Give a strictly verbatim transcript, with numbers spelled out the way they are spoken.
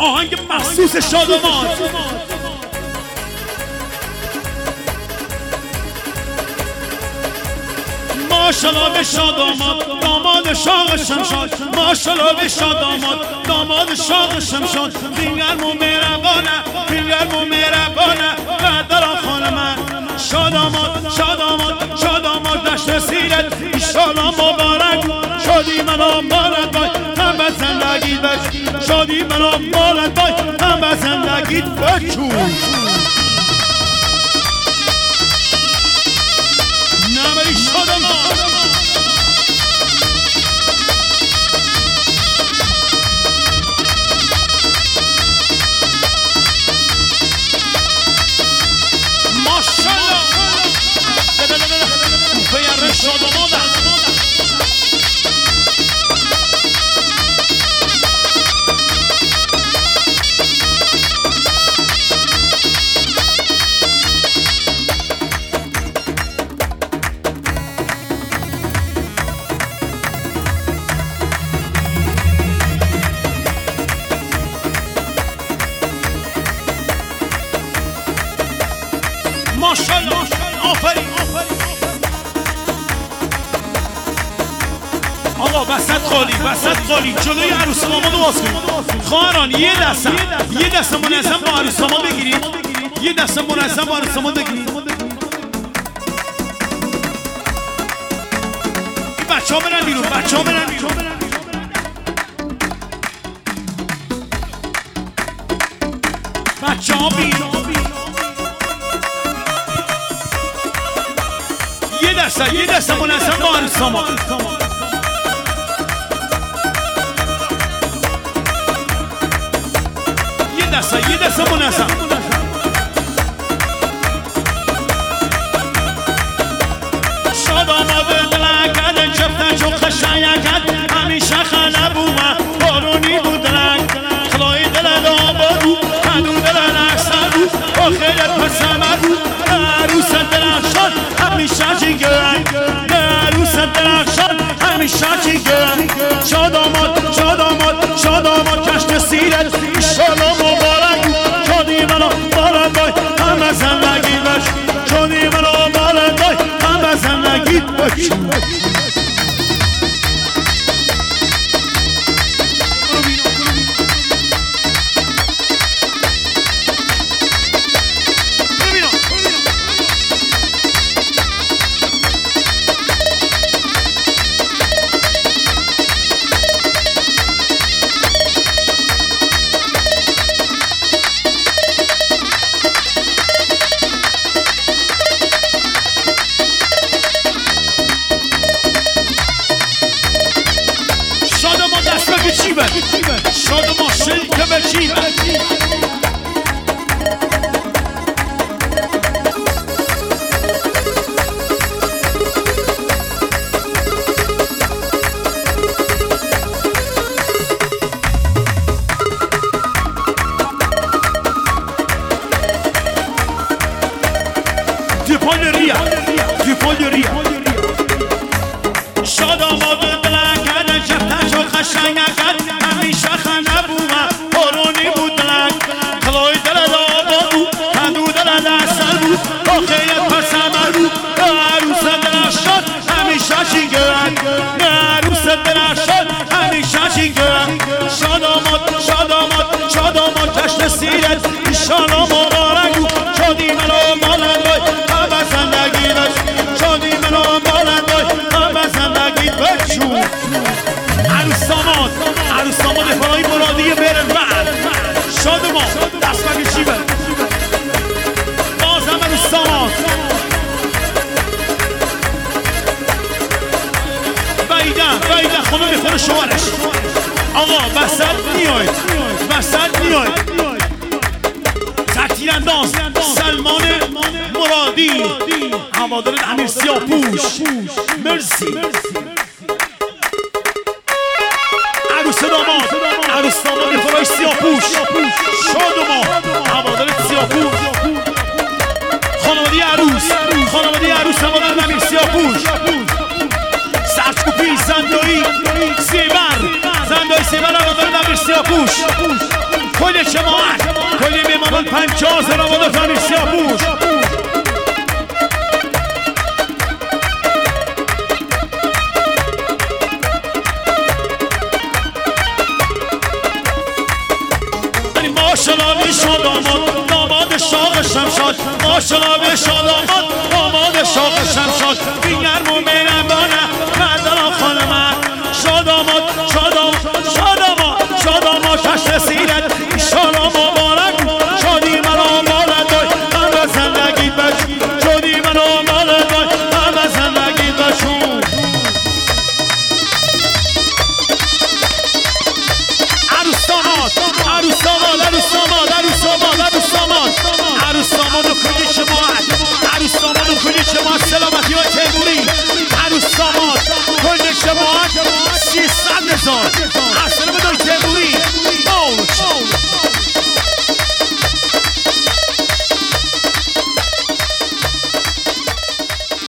آهنگ مخصوص شادمان. ماشالله به شاداماد داماد شاق شمشاد، ماشالله به شاداماد داماد شاق شمشاد. دینگرم و مهربانه، دینگرم و مهربانه قدران خانه من. شاداماد شاداماد شاداماد دشت سیرت ایشالا مبارک. شادی منو مالت بای هم به زندگیت بچ، شادی منو مالت بای هم به زندگیت بچو. نمری شاداماد ماشالله به شاداماد. ماشالله آفرین آقا وسط خالی وسط خالی جلوی عروس داماد باز کنید. خواهران یه دسته یه دسته منظم با عروس داماد بگیرید، یه دسته منظم با عروس داماد بگیرید. این بچه ها برن بیرون، بچه ها برن بیرون. بچه ها بیرون. یه دسته یه دسته منظم با عروس داماد. یه دسته یه دسته منظم. شاداماد دلکد جفت چو خشایکد همیشه خانه بومه بارونی بود رنگ. خدای دل دامادو هدو دل نکسدو با خیلت پسمدو عروس درخشان همیشه جیگرنگ. عروس درخشان همیشه جیگرنگ. شاداماد شاداماد شاداماد کشت سیرت ایشالا مبارک. شادی منو مالت بای همه زندگی بش، شادی منو مالت بای همه زندگی بش. شادمان شیک به چیبه. دیپال ریا دیپال ریا. شاداماد بلکد جفت چو خشایکد همیشه خانه بومه بارونی بود لنگ. خدای دل دامادو هدو دل دستل بود با خیلت پسمه بود. عروس درخشان همیشه جیگرنگ. عروس درخشان همیشه جیگرنگ. شاداماد شاداماد شاداماد کشت سیرت ایشالا مبارک. شادی منو مالت بای همه زندگی بش، شادی منو مالت بای همه زندگی بچو. عروس داماد عروس داماد فرای مرادی برن بعد. شادمان دست بگی چی بر بازم عروس داماد. بیدن بیدن خونه میخونه شوارش. آقا وسط میاید وسط میاید. تیرانداز سلمان مرادی هوادار امیر سیاهپوش. مرسی. عروس داماد عروس داماد فرای سیاهپوش. شادمان هوادار سیاهپوش. خانواده عروس خانواده عروس هوادار امیر سیاهپوش. سرچوبی زندایی سیبر زندایی سیبر هوادار امیر سیاهپوش. کل کل جماعت کلی میمانان پنجاه سر آماده فهمی سیاه پوش ماشالله شاد آماد داماد شاق شمشاد ماشالله شاد آماد داماد شاق شمشاد دیگر مومنم بانه مردان خانم شاد آماد شاد آماد شاد آماد شاد آماد کش رسیدد ایشالا مبارک شادی مرا مالد دای همه زندگی بشون شادی مرا مالد دای همه زندگی بشون عروس داماد عروس داماد عروس داماد عروس داماد عروس داماد عروس داماد و کلی جماعت عروس داماد و کلی جماعت سلامتی های تیموری عروس داماد کلی جماعت سیصد هزار